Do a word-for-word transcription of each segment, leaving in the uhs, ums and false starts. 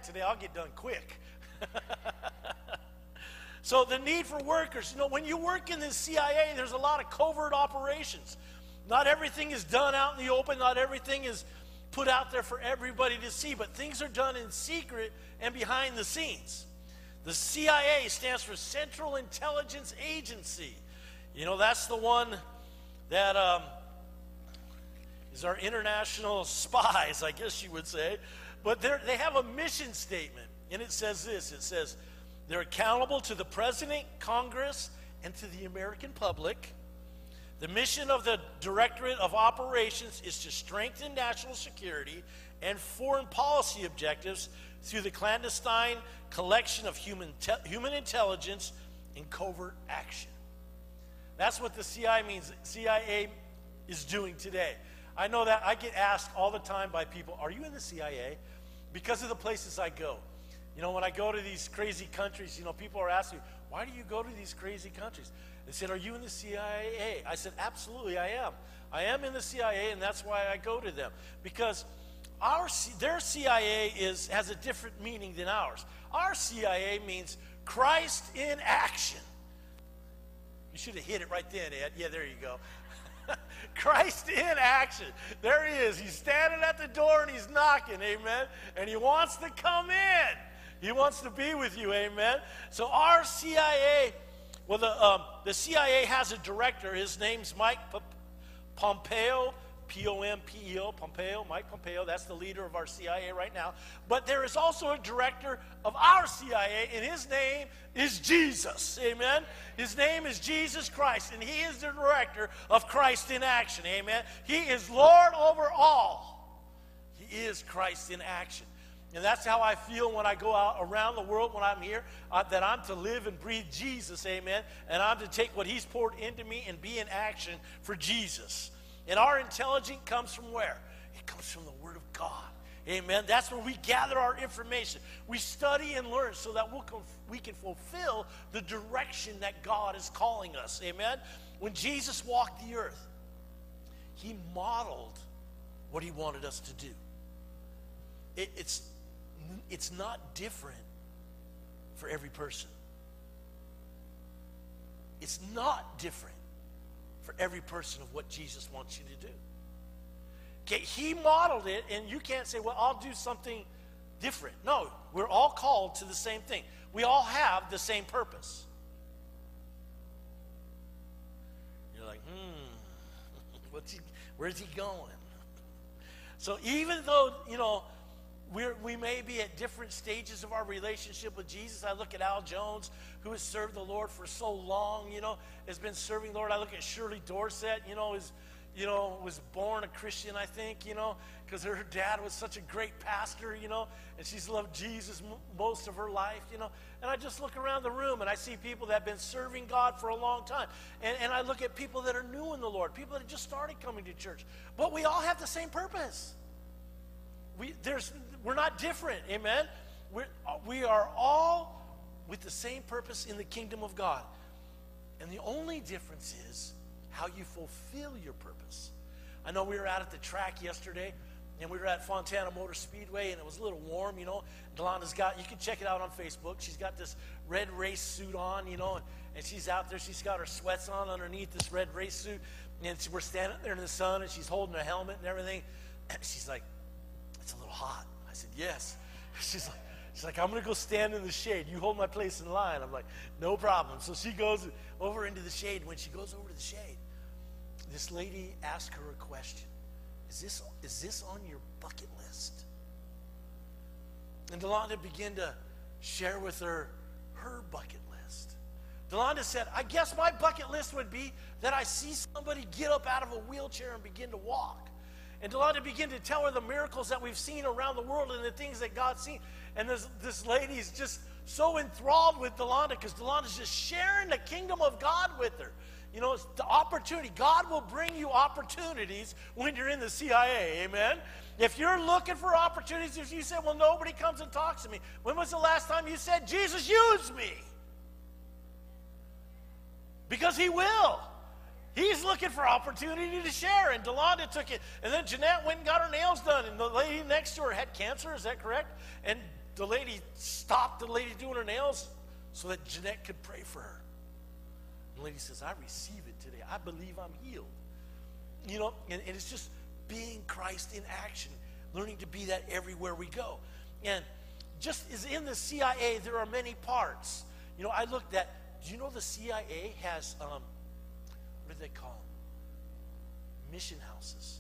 that today, I'll get done quick. So the need for workers, you know, when you work in the C I A, there's a lot of covert operations. Not everything is done out in the open. Not everything is put out there for everybody to see, but things are done in secret and behind the scenes. The C I A stands for Central Intelligence Agency. You know, that's the one that um, is our international spies, I guess you would say. But they have a mission statement, and it says this. It says, they're accountable to the President, Congress, and to the American public. The mission of the Directorate of Operations is to strengthen national security and foreign policy objectives through the clandestine collection of human, te- human intelligence and covert action. That's what the C I A means. C I A is doing today. I know that I get asked all the time by people, are you in the C I A? Because of the places I go. You know, when I go to these crazy countries, you know, people are asking me, why do you go to these crazy countries? They said, are you in the C I A? I said, absolutely, I am. I am in the C I A, and that's why I go to them. Because our their C I A is has a different meaning than ours. Our C I A means Christ in action. You should have hit it right then, Ed. Yeah, there you go. Christ in action. There he is. He's standing at the door and he's knocking, amen. And he wants to come in. He wants to be with you, amen. So our C I A, well, the, um, the C I A has a director. His name's Mike P- Pompeo, P O M P E O, Pompeo, Mike Pompeo. That's the leader of our C I A right now. But there is also a director of our C I A, and his name is Jesus, amen. His name is Jesus Christ, and he is the director of Christ in action, amen. He is Lord over all. He is Christ in action. And that's how I feel when I go out around the world when I'm here, uh, that I'm to live and breathe Jesus, amen. And I'm to take what he's poured into me and be in action for Jesus. And our intelligence comes from where? It comes from the Word of God, amen. That's where we gather our information. We study and learn so that we'll conf- we can fulfill the direction that God is calling us, amen. When Jesus walked the earth, he modeled what he wanted us to do. It, it's It's not different for every person. It's not different for every person of what Jesus wants you to do. Okay, he modeled it, and you can't say, well, I'll do something different. No, we're all called to the same thing. We all have the same purpose. You're like, hmm, what's he, where's he going? So even though, you know, We're, we may be at different stages of our relationship with Jesus. I look at Al Jones, who has served the Lord for so long, you know, has been serving the Lord. I look at Shirley Dorset, you know, is, you know, was born a Christian, I think, you know, because her dad was such a great pastor, you know, and she's loved Jesus m- most of her life, you know. And I just look around the room and I see people that have been serving God for a long time. And, and I look at people that are new in the Lord, people that have just started coming to church. But we all have the same purpose. We, there's, we're not different, amen? We're, we are all with the same purpose in the kingdom of God. And the only difference is how you fulfill your purpose. I know we were out at the track yesterday, and we were at Fontana Motor Speedway, and it was a little warm, you know. Delonda's got, you can check it out on Facebook. She's got this red race suit on, you know, and, and she's out there. She's got her sweats on underneath this red race suit. And we're standing there in the sun, and she's holding her helmet and everything. And she's like, it's a little hot. I said, yes. She's like, she's like, I'm going to go stand in the shade. You hold my place in line. I'm like, no problem. So she goes over into the shade. When she goes over to the shade, this lady asked her a question. Is this, is this on your bucket list? And Delonda began to share with her her bucket list. Delonda said, I guess my bucket list would be that I see somebody get up out of a wheelchair and begin to walk. And Delonda began to tell her the miracles that we've seen around the world and the things that God's seen. And this, this lady's just so enthralled with Delonda because Delonda's just sharing the kingdom of God with her. You know, it's the opportunity. God will bring you opportunities when you're in the C I A, amen? If you're looking for opportunities, if you say, well, nobody comes and talks to me. When was the last time you said, Jesus, use me? Because he will. He's looking for opportunity to share, and Delonda took it. And then Jeanette went and got her nails done, and the lady next to her had cancer, is that correct? And the lady stopped the lady doing her nails so that Jeanette could pray for her. The lady says, I receive it today. I believe I'm healed. You know, and, and it's just being Christ in action, learning to be that everywhere we go. And just as in the C I A, there are many parts. You know, I looked at, do you know the C I A has, um, what do they call them? Mission houses.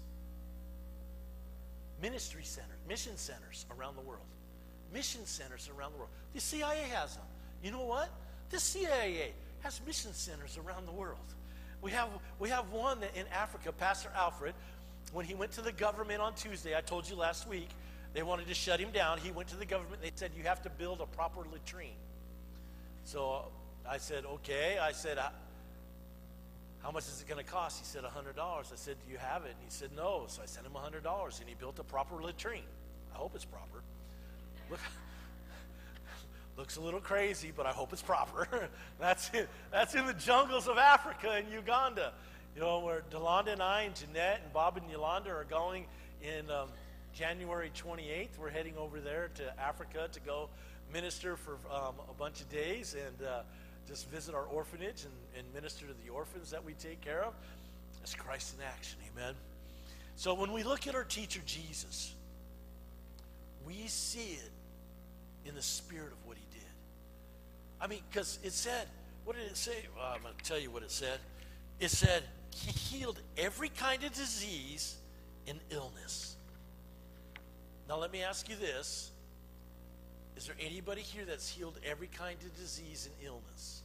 Ministry centers, mission centers around the world. Mission centers around the world. The C I A has them. You know what? The C I A has mission centers around the world. We have, we have one in Africa, Pastor Alfred, when he went to the government on Tuesday, I told you last week, they wanted to shut him down. He went to the government. They said, you have to build a proper latrine. So I said, okay. I said, how much is it going to cost? He said, one hundred dollars. I said, do you have it? And he said, no. So I sent him one hundred dollars, and he built a proper latrine. I hope it's proper. Look, looks a little crazy, but I hope it's proper. That's in, that's in the jungles of Africa and Uganda. You know, where Delonda and I and Jeanette and Bob and Yolanda are going in um, January twenty-eighth. We're heading over there to Africa to go minister for um, a bunch of days and uh, just visit our orphanage and, and minister to the orphans that we take care of. That's Christ in action, amen. So when we look at our teacher Jesus, we see it in the spirit of what he did. I mean, because it said, what did it say? Well, I'm going to tell you what it said. It said, he healed every kind of disease and illness. Now let me ask you this. Is there anybody here that's healed every kind of disease and illness?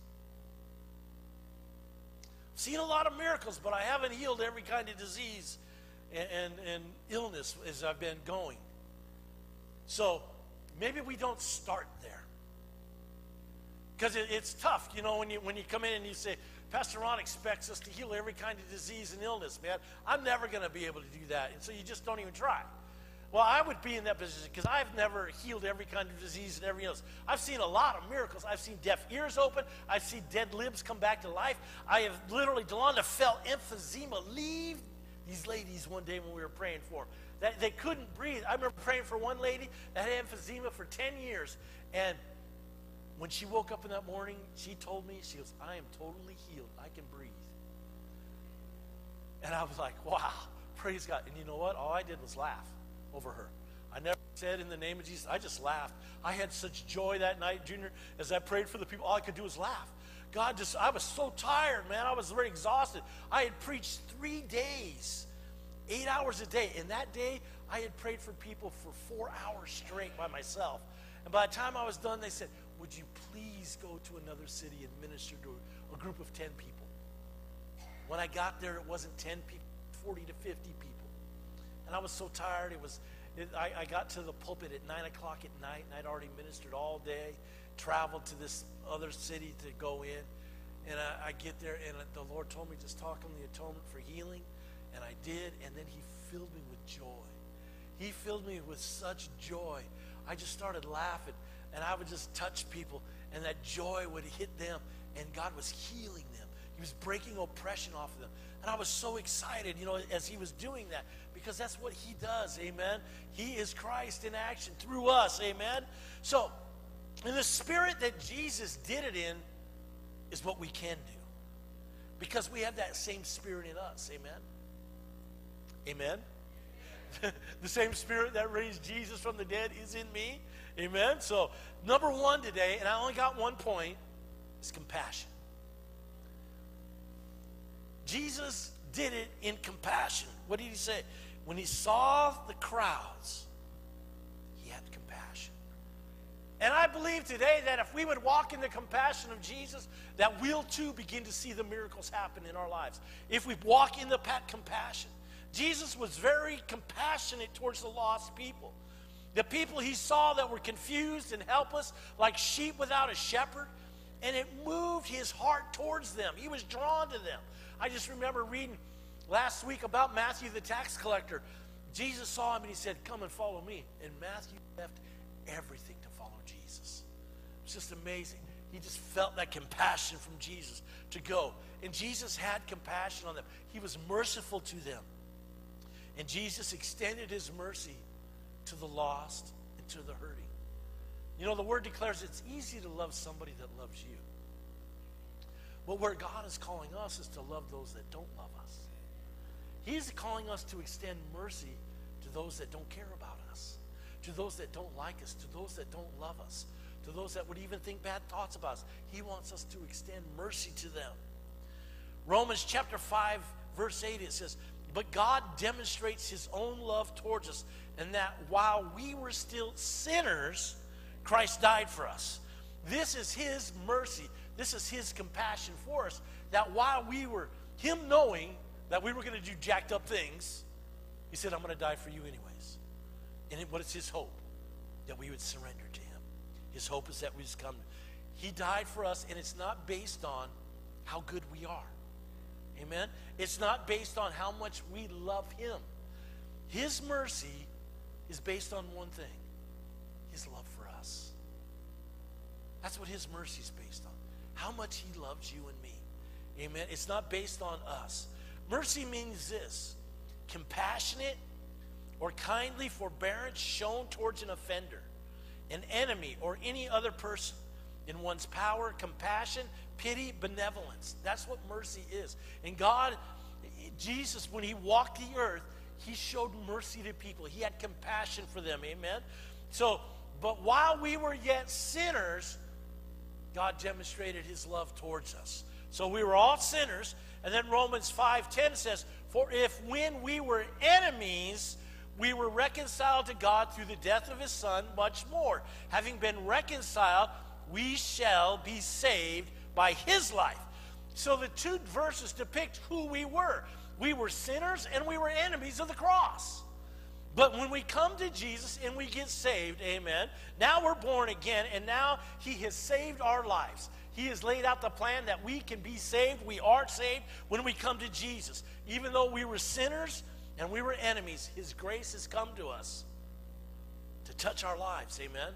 I've seen a lot of miracles, but I haven't healed every kind of disease and, and, and illness as I've been going. So maybe we don't start there. Because it, it's tough, you know, when you, when you come in and you say, Pastor Ron expects us to heal every kind of disease and illness, man. I'm never going to be able to do that. And so you just don't even try. Well, I would be in that position because I've never healed every kind of disease and every illness. I've seen a lot of miracles. I've seen deaf ears open. I've seen dead limbs come back to life. I have literally, Delonda felt emphysema leave these ladies one day when we were praying for them. That they couldn't breathe. I remember praying for one lady that had emphysema for ten years. And when she woke up in that morning, she told me, she goes, I am totally healed. I can breathe. And I was like, wow, praise God. And you know what? All I did was laugh over her. I never said in the name of Jesus. I just laughed. I had such joy that night, Junior, as I prayed for the people. All I could do was laugh. God just, I was so tired, man. I was very exhausted. I had preached three days, eight hours a day. And that day, I had prayed for people for four hours straight by myself. And by the time I was done, they said, would you please go to another city and minister to a group of ten people? When I got there, it wasn't ten people, forty to fifty people. And I was so tired. It was. It, I, I got to the pulpit at nine o'clock at night, and I'd already ministered all day, traveled to this other city to go in. And I, I get there, and the Lord told me, just talk on the atonement for healing. And I did, and then he filled me with joy. He filled me with such joy. I just started laughing. And I would just touch people, and that joy would hit them, and God was healing them. He was breaking oppression off of them. And I was so excited, you know, as he was doing that, because that's what he does, amen? He is Christ in action through us, amen? So, in the spirit that Jesus did it in is what we can do, because we have that same spirit in us, amen? Amen? The same spirit that raised Jesus from the dead is in me. Amen? So, number one today, and I only got one point, is compassion. Jesus did it in compassion. What did he say? When he saw the crowds, he had compassion. And I believe today that if we would walk in the compassion of Jesus, that we'll too begin to see the miracles happen in our lives. If we walk in the compassion. Jesus was very compassionate towards the lost people. The people he saw that were confused and helpless, like sheep without a shepherd, and it moved his heart towards them. He was drawn to them. I just remember reading last week about Matthew the tax collector. Jesus saw him and he said, come and follow me. And Matthew left everything to follow Jesus. It's just amazing. He just felt that compassion from Jesus to go. And Jesus had compassion on them. He was merciful to them. And Jesus extended his mercy to the lost and to the hurting. You know, the word declares it's easy to love somebody that loves you. But where God is calling us is to love those that don't love us. He's calling us to extend mercy to those that don't care about us, to those that don't like us, to those that don't love us, to those that would even think bad thoughts about us. He wants us to extend mercy to them. Romans chapter five, verse eight, it says, but God demonstrates his own love towards us, and that while we were still sinners, Christ died for us. This is his mercy. This is his compassion for us, that while we were, him knowing that we were going to do jacked up things, he said, I'm going to die for you anyways. And it, what is his hope? That we would surrender to him. His hope is that we just come. He died for us, and it's not based on how good we are. Amen? It's not based on how much we love him. His mercy is based on one thing, his love for us. That's what his mercy is based on. How much he loves you and me. Amen? It's not based on us. Mercy means this, compassionate or kindly forbearance shown towards an offender, an enemy, or any other person in one's power, compassion, pity, benevolence. That's what mercy is. And God, Jesus, when he walked the earth, he showed mercy to people. He had compassion for them. Amen? So, but while we were yet sinners, God demonstrated his love towards us. So we were all sinners. And then Romans five ten says, for if when we were enemies, we were reconciled to God through the death of his son, much more, having been reconciled, we shall be saved by his life. So the two verses depict who we were. We were sinners and we were enemies of the cross. But when we come to Jesus and we get saved, amen, now we're born again, and now he has saved our lives. He has laid out the plan that we can be saved. We are saved when we come to Jesus. Even though we were sinners and we were enemies, his grace has come to us to touch our lives, amen.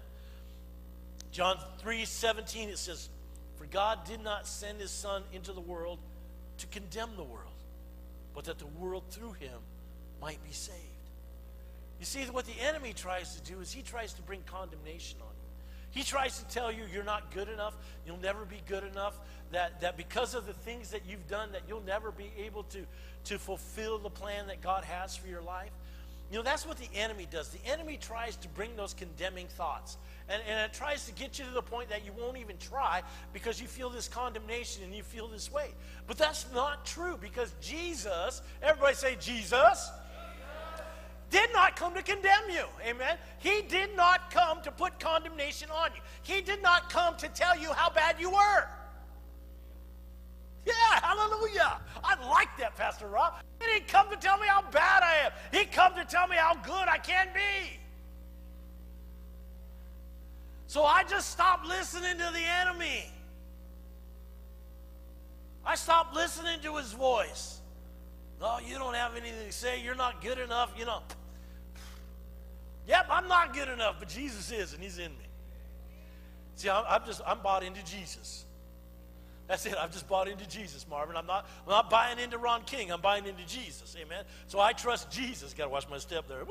John three seventeen, it says, for God did not send his son into the world to condemn the world, but that the world through him might be saved. You see, what the enemy tries to do is he tries to bring condemnation on you. He tries to tell you you're not good enough, you'll never be good enough, that, that because of the things that you've done, that you'll never be able to, to fulfill the plan that God has for your life. You know, that's what the enemy does. The enemy tries to bring those condemning thoughts. And, and it tries to get you to the point that you won't even try because you feel this condemnation and you feel this way. But that's not true, because Jesus, everybody say Jesus, did not come to condemn you. Amen. He did not come to put condemnation on you. He did not come to tell you how bad you were. Yeah, hallelujah. I like that, Pastor Rob. He didn't come to tell me how bad I am. He come to tell me how good I can be. So I just stopped listening to the enemy. I stopped listening to his voice. No, you don't have anything to say. You're not good enough. You know. Yep, I'm not good enough, but Jesus is, and he's in me. See, I'm, I'm just, I'm bought into Jesus. That's it. I've just bought into Jesus, Marvin. I'm not, I'm not buying into Ron King. I'm buying into Jesus. Amen. So I trust Jesus. Got to watch my step there.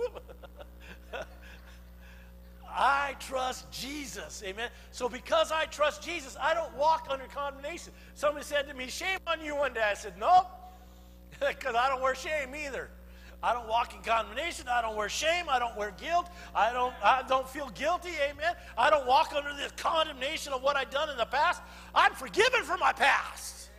I trust Jesus. Amen. So because I trust Jesus, I don't walk under condemnation. Somebody said to me, shame on you one day. I said, nope, because I don't wear shame either. I don't walk in condemnation. I don't wear shame. I don't wear guilt. I don't, I don't feel guilty. Amen. I don't walk under this condemnation of what I've done in the past. I'm forgiven for my past.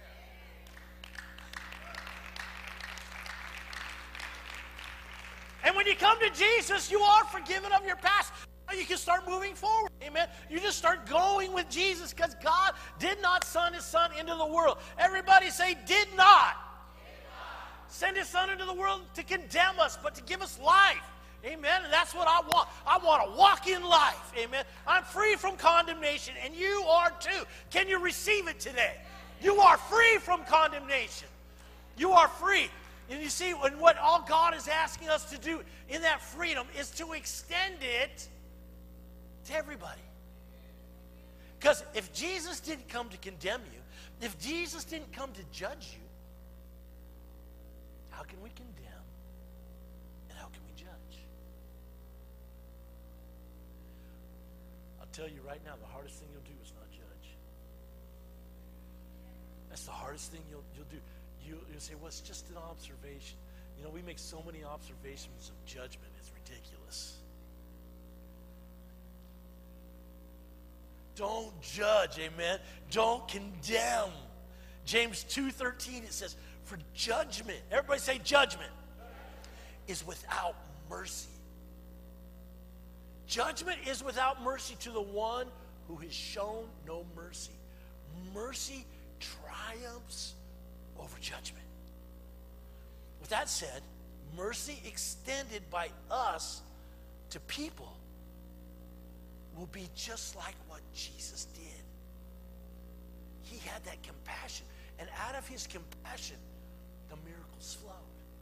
And when you come to Jesus, you are forgiven of your past. You can start moving forward. Amen. You just start going with Jesus, because God did not send his son into the world. Everybody say, did not. Send his son into the world to condemn us, but to give us life. Amen. And that's what I want. I want to walk in life. Amen. I'm free from condemnation, and you are too. Can you receive it today? You are free from condemnation. You are free. And you see, and what all God is asking us to do in that freedom is to extend it to everybody. Because if Jesus didn't come to condemn you, if Jesus didn't come to judge you, how can we condemn and how can we judge? tell you right now, the hardest thing you'll do is not judge. That's the hardest thing you'll you'll do. You, you'll say, well, it's just an observation. You know, we make so many observations of judgment, it's ridiculous. Don't judge, amen. Don't condemn. James two thirteen, it says, for judgment, everybody say judgment, is without mercy. Judgment is without mercy to the one who has shown no mercy. Mercy triumphs over judgment. With that said, mercy extended by us to people will be just like what Jesus did. He had that compassion, and out of his compassion, the miracles flowed.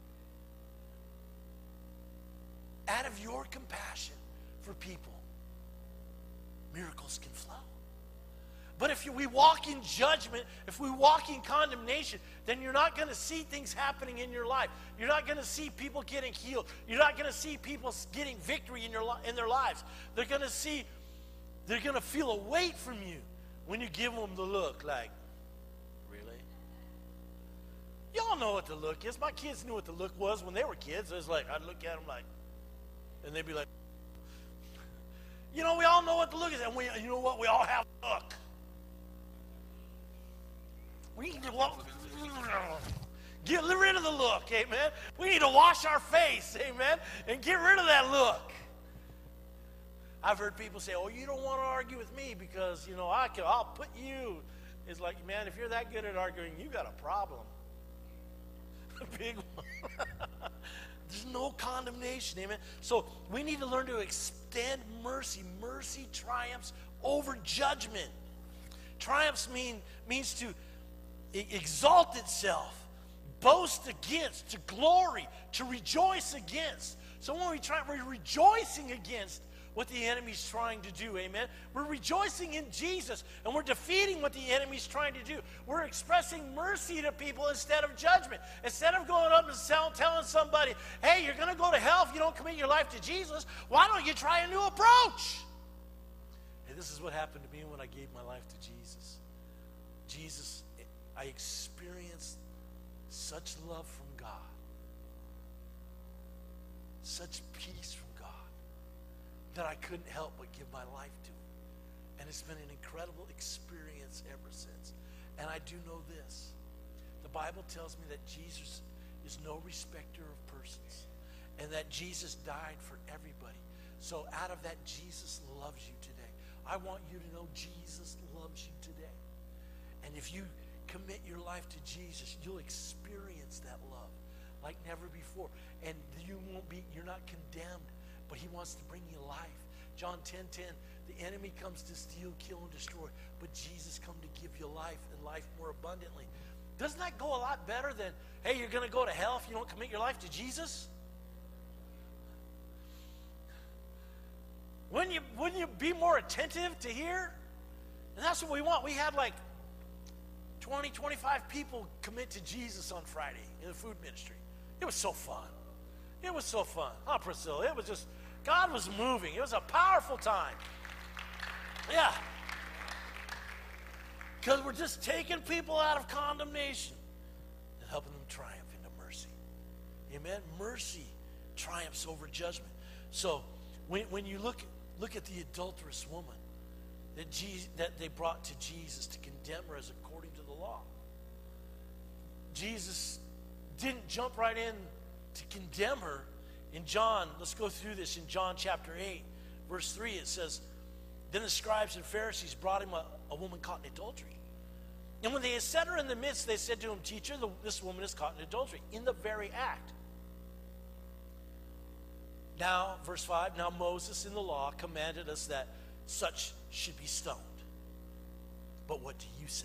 Out of your compassion for people, miracles can flow. But if you, we walk in judgment, if we walk in condemnation, then you're not going to see things happening in your life. You're not going to see people getting healed. You're not going to see people getting victory in, your, in their lives. They're going to see, they're going to feel a weight from you when you give them the look like, really? Y'all know what the look is. My kids knew what the look was when they were kids. It was like, I'd look at them like, and they'd be like, you know, we all know what the look is. And we, you know what? We all have a look. We need to walk, get rid of the look, amen. We need to wash our face, amen, and get rid of that look. I've heard people say, oh, you don't want to argue with me because, you know, I can, I'll put you. It's like, man, if you're that good at arguing, you got a problem. A big one. There's no condemnation, amen. So we need to learn to extend mercy. Mercy triumphs over judgment. Triumphs mean means to exalt itself, boast against, to glory, to rejoice against. So when we try, we're rejoicing against what the enemy's trying to do, amen? We're rejoicing in Jesus, and we're defeating what the enemy's trying to do. We're expressing mercy to people instead of judgment. Instead of going up and tell, telling somebody, hey, you're going to go to hell if you don't commit your life to Jesus, why don't you try a new approach? Hey, this is what happened to me when I gave my life to Jesus. Jesus, I experienced such love from God, such peace from God, that I couldn't help but give my life to him. And it's been an incredible experience ever since. And I do know this. The Bible tells me that Jesus is no respecter of persons, and that Jesus died for everybody. So out of that, Jesus loves you today. I want you to know Jesus loves you today. And if you commit your life to Jesus, you'll experience that love like never before. And you won't be, you're not condemned, but he wants to bring you life. John ten ten, the enemy comes to steal, kill, and destroy, but Jesus come to give you life and life more abundantly. Doesn't that go a lot better than, hey, you're going to go to hell if you don't commit your life to Jesus? Wouldn't you, wouldn't you be more attentive to hear? And that's what we want. We had like twenty, twenty-five people commit to Jesus on Friday in the food ministry. It was so fun. It was so fun. Oh, Priscilla, it was just, God was moving. It was a powerful time. Yeah. Because we're just taking people out of condemnation and helping them triumph into mercy. Amen? Mercy triumphs over judgment. So when, when you look, look at the adulterous woman that, Jesus, that they brought to Jesus to condemn her as according to the law, Jesus didn't jump right in to condemn her. In John, let's go through this. In John chapter eight, verse three, it says, then the scribes and Pharisees brought him a, a woman caught in adultery. And when they had set her in the midst, they said to him, teacher, the, this woman is caught in adultery, in the very act. Now, verse five, now Moses in the law commanded us that such should be stoned. But what do you say?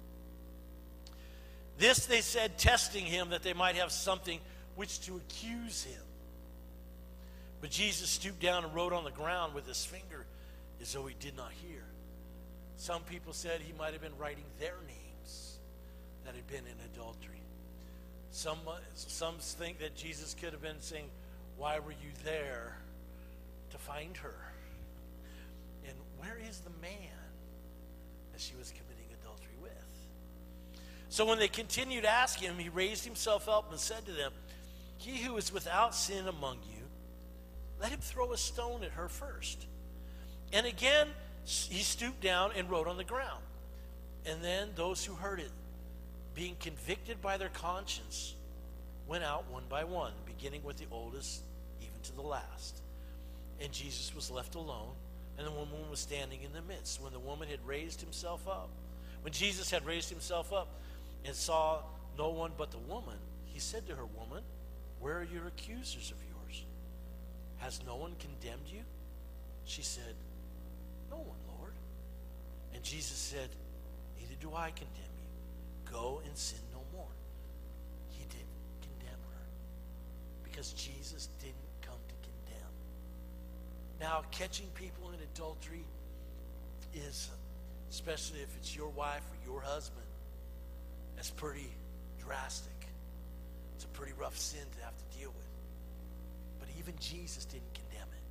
This they said, testing him, that they might have something which to accuse him. But Jesus stooped down and wrote on the ground with his finger as though he did not hear. Some people said he might have been writing their names that had been in adultery. Some, some think that Jesus could have been saying, why were you there to find her? And where is the man that she was committing adultery with? So when they continued to ask him, he raised himself up and said to them, he who is without sin among you, let him throw a stone at her first. And again, he stooped down and wrote on the ground. And then those who heard it, being convicted by their conscience, went out one by one, beginning with the oldest, even to the last. And Jesus was left alone, and the woman was standing in the midst. When the woman had raised himself up, when Jesus had raised himself up and saw no one but the woman, he said to her, woman, where are your accusers of yours? Has no one condemned you? She said, no one, Lord. And Jesus said, neither do I condemn you. Go and sin no more. He didn't condemn her because Jesus didn't come to condemn. Now, catching people in adultery is, especially if it's your wife or your husband, that's pretty drastic. It's a pretty rough sin to have to deal with. But even Jesus didn't condemn it.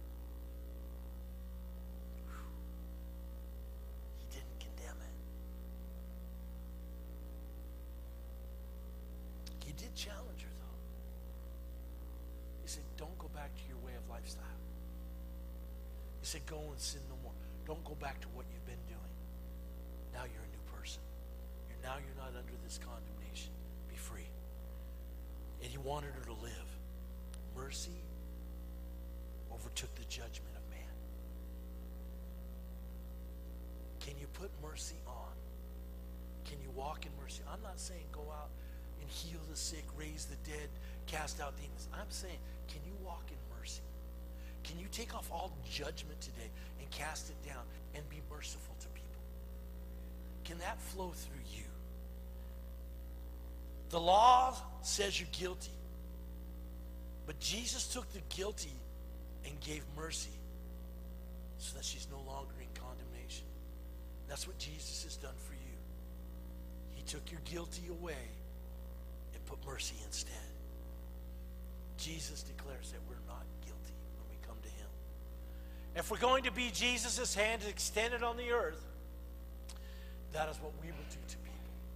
Whew. He didn't condemn it. He did challenge her, though. He said, don't go back to your way of lifestyle. He said, go and sin no more. Don't go back to what you've been doing. Now you're a new person. You're, now you're not under this condemnation. Be free. And he wanted her to live. Mercy overtook the judgment of man. Can you put mercy on? Can you walk in mercy? I'm not saying go out and heal the sick, raise the dead, cast out demons. I'm saying, can you walk in mercy? Can you take off all judgment today and cast it down and be merciful to people? Can that flow through you? The law says you're guilty. But Jesus took the guilty and gave mercy so that she's no longer in condemnation. That's what Jesus has done for you. He took your guilty away and put mercy instead. Jesus declares that we're not guilty when we come to him. If we're going to be Jesus' hand extended on the earth, that is what we will do to people.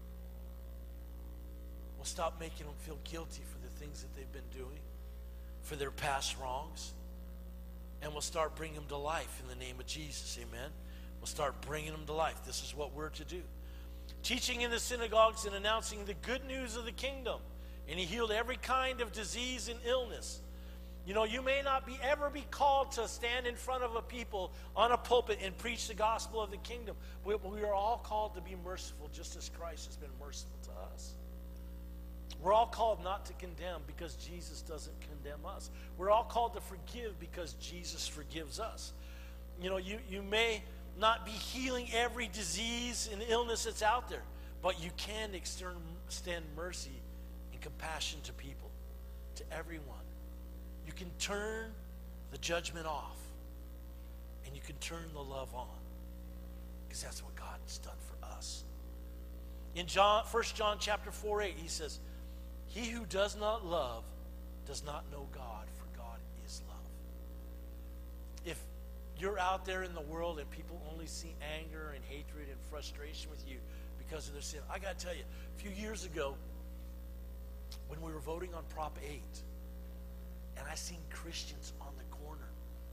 We'll stop making them feel guilty for the things that they've been doing, for their past wrongs, and we'll start bringing them to life in the name of Jesus. Amen. We'll start bringing them to life. This is what we're to do. Teaching in the synagogues and announcing the good news of the kingdom. And he healed every kind of disease and illness. You know, you may not be ever be called to stand in front of a people on a pulpit and preach the gospel of the kingdom. We, we are all called to be merciful just as Christ has been merciful to us. We're all called not to condemn because Jesus doesn't condemn us. We're all called to forgive because Jesus forgives us. You know, you, you may not be healing every disease and illness that's out there, but you can extend, extend mercy and compassion to people, to everyone. You can turn the judgment off, and you can turn the love on, because that's what God's done for us. In John, First John chapter four, eight, he says, he who does not love does not know God, for God is love. If you're out there in the world and people only see anger and hatred and frustration with you because of their sin, I got to tell you, a few years ago, when we were voting on Prop eight, and I seen Christians on the corner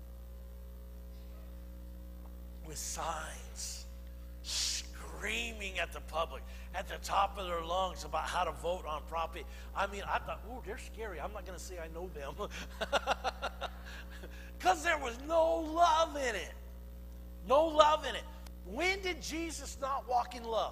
with signs screaming at the public at the top of their lungs about how to vote on Prop eight. I mean, I thought, ooh, they're scary. I'm not going to say I know them. Because there was no love in it. No love in it. When did Jesus not walk in love?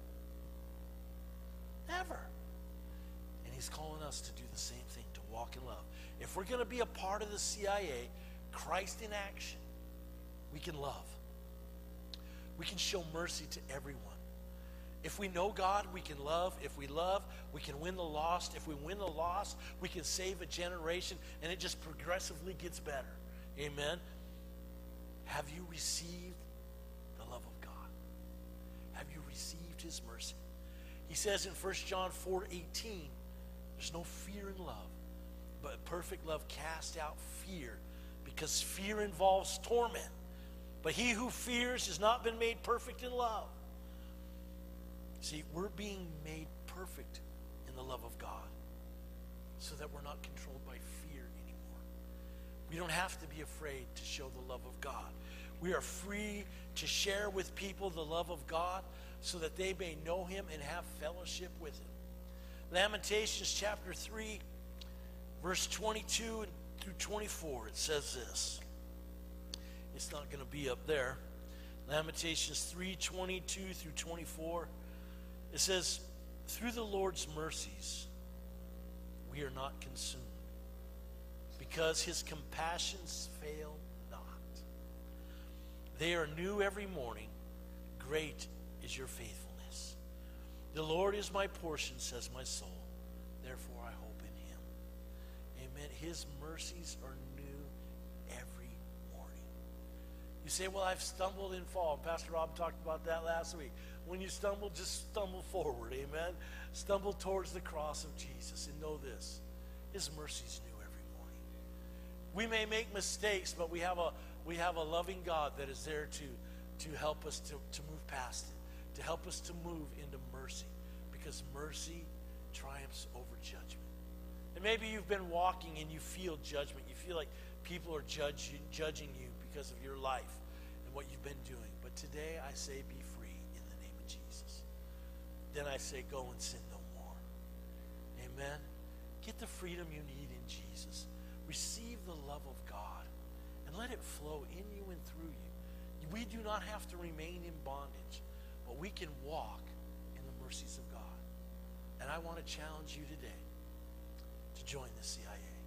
Never. And he's calling us to do the same thing, to walk in love. If we're going to be a part of the C I A, Christ in action, we can love. We can show mercy to everyone. If we know God, we can love. If we love, we can win the lost. If we win the lost, we can save a generation, and it just progressively gets better. Amen. Have you received the love of God? Have you received his mercy? He says in First John four eighteen, there's no fear in love, but perfect love casts out fear, because fear involves torment. But he who fears has not been made perfect in love. See, we're being made perfect in the love of God so that we're not controlled by fear anymore. We don't have to be afraid to show the love of God. We are free to share with people the love of God so that they may know him and have fellowship with him. Lamentations chapter three, verse twenty-two through twenty-four, it says this. It's not going to be up there. Lamentations three, twenty-two through twenty-four. It says, through the Lord's mercies, we are not consumed, because his compassions fail not. They are new every morning. Great is your faithfulness. The Lord is my portion, says my soul. Therefore I hope in him. Amen. His mercies are new every morning. You say, well, I've stumbled and fallen. Pastor Rob talked about that last week. When you stumble, just stumble forward. Amen. Stumble towards the cross of Jesus and know this. His mercies new every morning. We may make mistakes, but we have a we have a loving God that is there to, to help us to, to move past it, to help us to move into mercy, because mercy triumphs over judgment. And maybe you've been walking and you feel judgment. You feel like people are judging, judging you because of your life and what you've been doing. But today I say be free in the name of Jesus. Then I say go and sin no more. Amen. Get the freedom you need in Jesus. Receive the love of God and let it flow in you and through you. We do not have to remain in bondage, but we can walk in the mercies of God. And I want to challenge you today to join the C I A.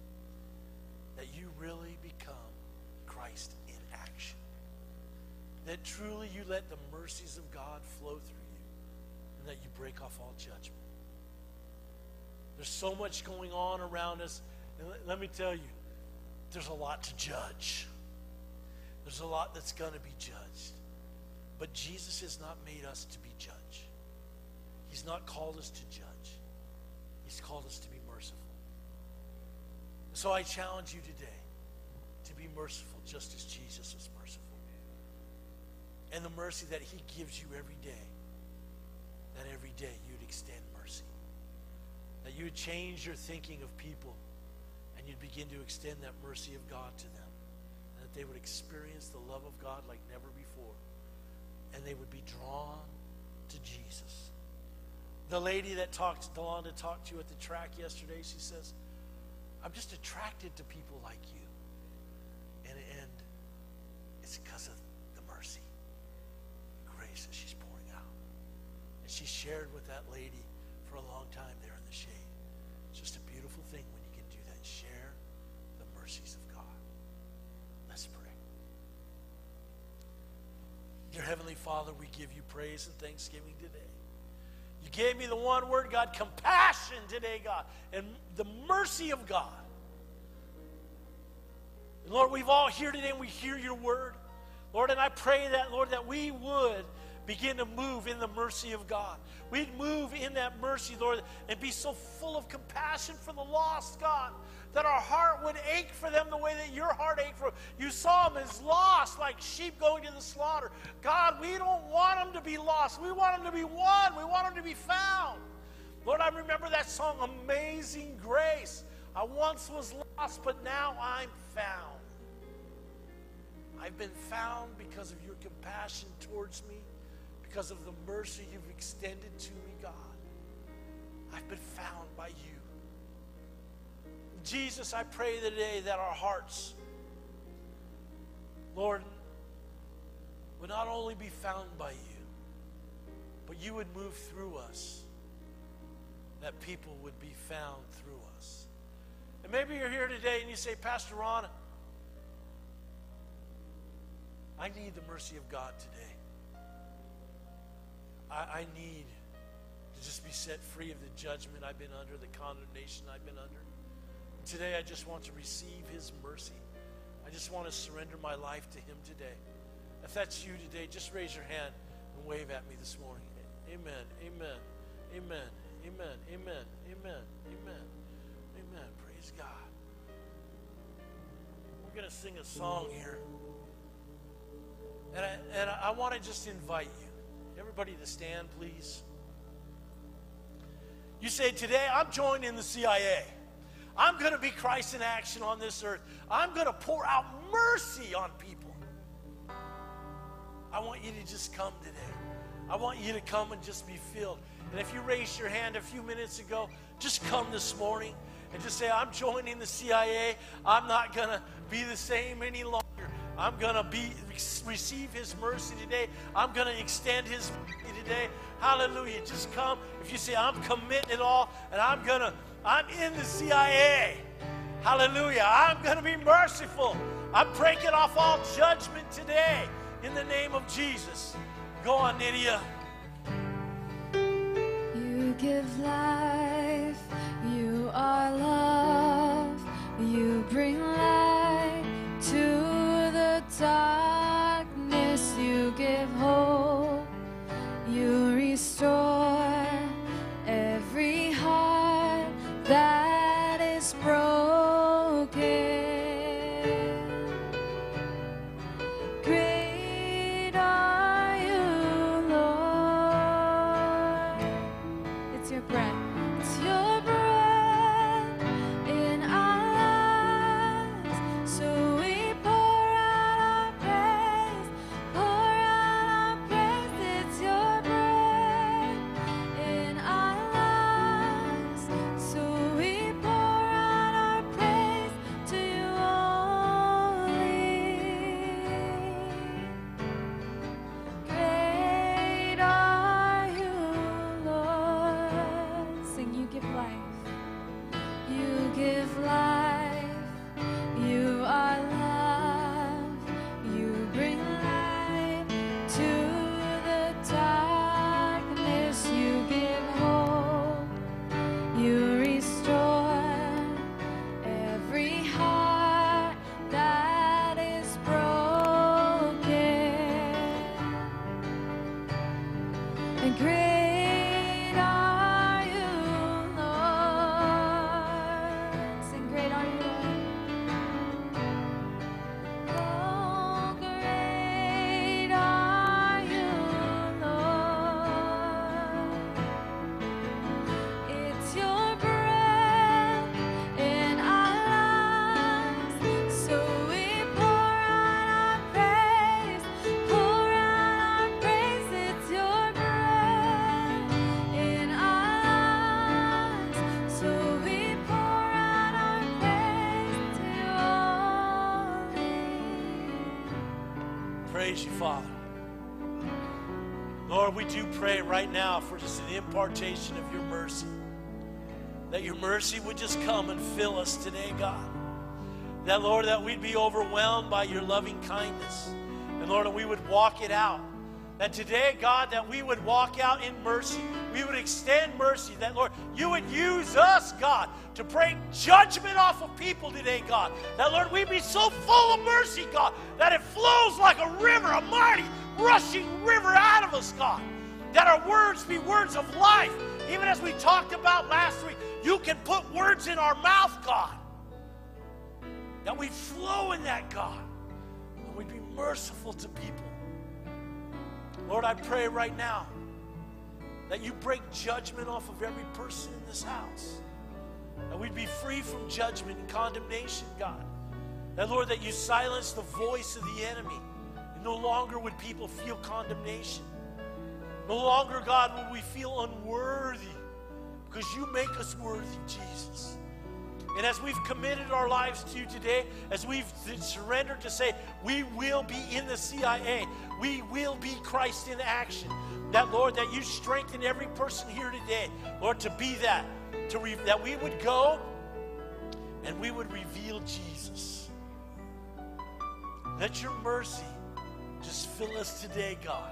That you really become Christ in action. That truly you let the mercies of God flow through you, and that you break off all judgment. There's so much going on around us, and let, let me tell you, there's a lot to judge. There's a lot that's going to be judged. But Jesus has not made us to be judged. He's not called us to judge. He's called us to be merciful. So I challenge you today to be merciful just as Jesus was merciful. And the mercy that he gives you every day, that every day you'd extend mercy. That you would change your thinking of people and you'd begin to extend that mercy of God to them. And that they would experience the love of God like never before. And they would be drawn to Jesus. The lady that talked, Delonda talked to you at the track yesterday, she says, I'm just attracted to people like you. And, and it's because of the mercy, grace that she's pouring out. And she shared with that lady for a long time there in the shade. It's just a beautiful thing when you can do that. Share the mercies of God. Let's pray. Dear Heavenly Father, we give you praise and thanksgiving today. You gave me the one word, God, compassion today, God, and the mercy of God. And Lord, we've all here today and we hear your word. Lord, and I pray that, Lord, that we would begin to move in the mercy of God. We'd move in that mercy, Lord, and be so full of compassion for the lost, God, that our heart would ache for them the way that your heart ached for them. You saw them as lost, like sheep going to the slaughter. God, we don't want them to be lost. We want them to be won. We want them to be found. Lord, I remember that song, Amazing Grace. I once was lost, but now I'm found. I've been found because of your compassion towards me, because of the mercy you've extended to me, God. I've been found by you. Jesus, I pray today that our hearts, Lord, would not only be found by you, but you would move through us, that people would be found through us. And maybe you're here today and you say, Pastor Ron, I need the mercy of God today. I, I need to just be set free of the judgment I've been under, the condemnation I've been under. And today I just want to receive his mercy. I just want to surrender my life to him today. If that's you today, just raise your hand and wave at me this morning. Amen, amen, amen, amen, amen, amen, amen, amen. Praise God. We're going to sing a song here. And I, and I want to just invite you, everybody to stand, please. You say, today I'm joining the C I A. I'm going to be Christ in action on this earth. I'm going to pour out mercy on people. I want you to just come today. I want you to come and just be filled. And if you raised your hand a few minutes ago, just come this morning and just say, I'm joining the C I A. I'm not going to be the same any longer. I'm going to be receive his mercy today. I'm going to extend his mercy today. Hallelujah. Just come. If you say, I'm committing it all, and I'm going to, I'm in the C I A. Hallelujah. I'm going to be merciful. I'm breaking off all judgment today in the name of Jesus. Go on, Nydia. You give life. You are love. You bring light to the darkness. You give hope. You restore every heart that is broken. Great are you, Lord. It's your breath. It's your breath in our lives. So we pour out our praise, pour out our praise. It's your breath in our lives. So we pour out our praise to you only. Great are you, Lord. Sing, you give life. You give life. You are love. You bring light to the darkness. You give hope. You restore every heart that is broken. And great are you, Lord. Sing, great are you, Lord. Oh, great are you, Lord. It's your breath in our lives. So we pour out our praise, pour out our praise. It's your breath in our lives. So we pour out our praise to you only. Praise you, Father. Lord, we do pray right now for just an impartation of your mercy. That your mercy would just come and fill us today, God. That, Lord, that we'd be overwhelmed by your loving kindness. And, Lord, that we would walk it out. That today, God, that we would walk out in mercy. We would extend mercy. That, Lord, you would use us, God, to break judgment off of people today, God. That, Lord, we'd be so full of mercy, God, that it flows like a river, a mighty rushing river out of us, God. That our words be words of life. Even as we talked about last week, you can put words in our mouth, God. That we flow in that, God. And we'd be merciful to people. Lord, I pray right now that you break judgment off of every person in this house. That we'd be free from judgment and condemnation, God. That, Lord, that you silence the voice of the enemy. And no longer would people feel condemnation. No longer, God, will we feel unworthy, because you make us worthy, Jesus. And as we've committed our lives to you today, as we've surrendered to say, we will be in the C I A, we will be Christ in action, that, Lord, that you strengthen every person here today, Lord, to be that, to re- that we would go and we would reveal Jesus. Let your mercy just fill us today, God.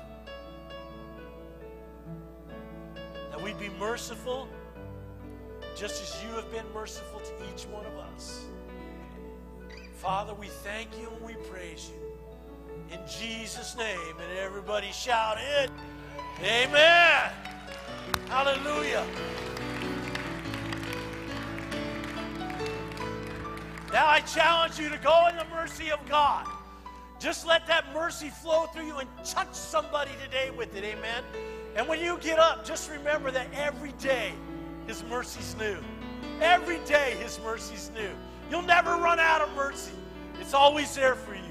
That we'd be merciful just as you have been merciful to each one of us. Father, we thank you and we praise you. In Jesus' name, and everybody shout it. Amen. Hallelujah. Now I challenge you to go in the mercy of God. Just let that mercy flow through you and touch somebody today with it, amen? And when you get up, just remember that every day his mercy's new. Every day his mercy's new. You'll never run out of mercy. It's always there for you.